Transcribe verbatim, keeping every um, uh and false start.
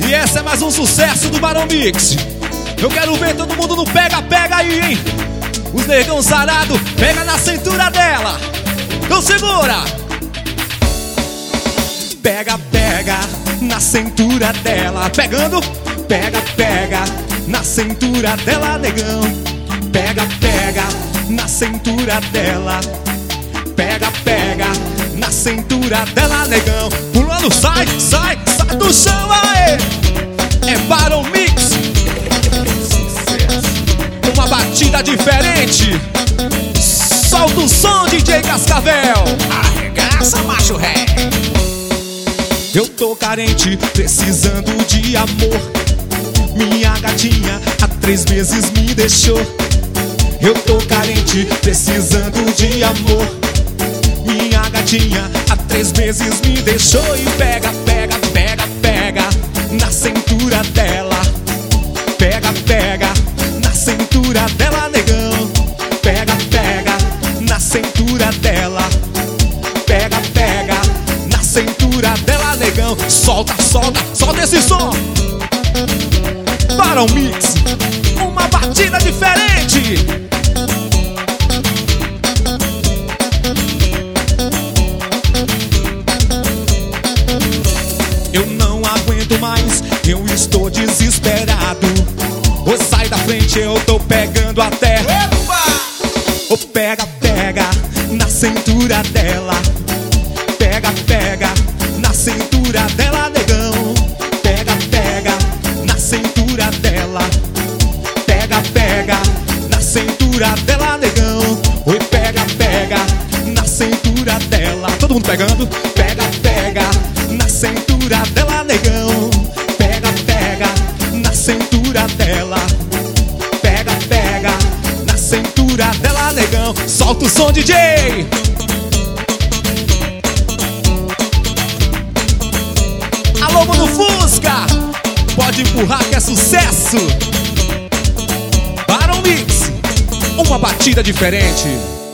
E essa é mais um sucesso do Barão Mix. Eu quero ver todo mundo no pega-pega aí, hein? Os negão sarado, pega na cintura dela. Então segura! Pega, pega na cintura dela. Pegando, pega, pega na cintura dela, negão. Pega, pega na cintura dela. Pega, pega na cintura dela, negão. Pulando, sai, sai, sai do chão, aê! É Barão Mix. Uma batida diferente. Solta o som, D J Cascavel. Arregaça, macho ré. Eu tô carente, precisando de amor. Minha gatinha há três meses me deixou. Eu tô carente, precisando de amor. Minha gatinha há três meses me deixou. E pega, pega, pega, pega na cintura dela. Pega, pega na cintura dela, negão. Pega, pega na cintura dela. Pega, pega na cintura dela, negão. Solta, solta, solta esse som. Barão Mix, uma batida diferente. Eu não aguento mais, eu estou desesperado. Ô, sai da frente, eu tô pegando até. Ô, pega, pega na cintura dela. Pega, pega na cintura dela, negão. Pega, pega na cintura dela. Pega, pega na cintura dela, negão. Oi, pega, pega na cintura dela. Todo mundo pegando. Pega, pega na cintura dela, negão. Pega, pega na cintura dela. Pega, pega na cintura dela, negão. Solta o som, D J. Alô, mano Fusca, pode empurrar que é sucesso. Barão Mix, uma batida diferente.